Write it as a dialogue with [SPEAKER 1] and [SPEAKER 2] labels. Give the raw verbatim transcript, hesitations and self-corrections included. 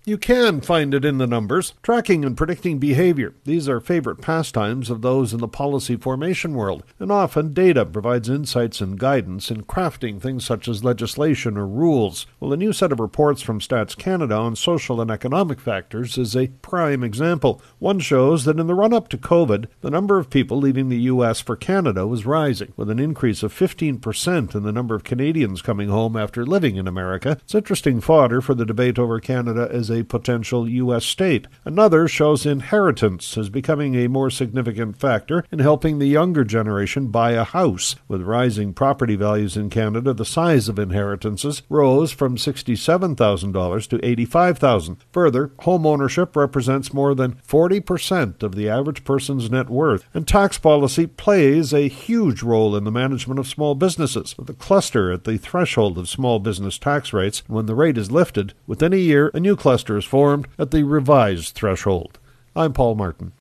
[SPEAKER 1] You can find it in the numbers. Tracking and predicting behavior. These are favorite pastimes of those in the policy formation world, and often data provides insights and guidance in crafting things such as legislation or rules. Well, a new set of reports from Stats Canada on social and economic factors is a prime example. One shows that in the run-up to COVID, the number of people leaving the U S for Canada was rising, with an increase of fifteen percent in the number of Canadians coming home after living in America. It's interesting fodder for the debate over Canada as a potential U S state. Another shows inheritance as becoming a more significant factor in helping the younger generation buy a house. With rising property values in Canada, the size of inheritances rose from sixty-seven thousand dollars to eighty-five thousand dollars. Further, home ownership represents more than forty percent of the average person's net worth, and tax policy plays a huge role in the management of small businesses, with a cluster at the threshold of small business tax rates. When the rate is lifted, within a year, a new cluster is formed at the revised threshold. I'm Paul Martin.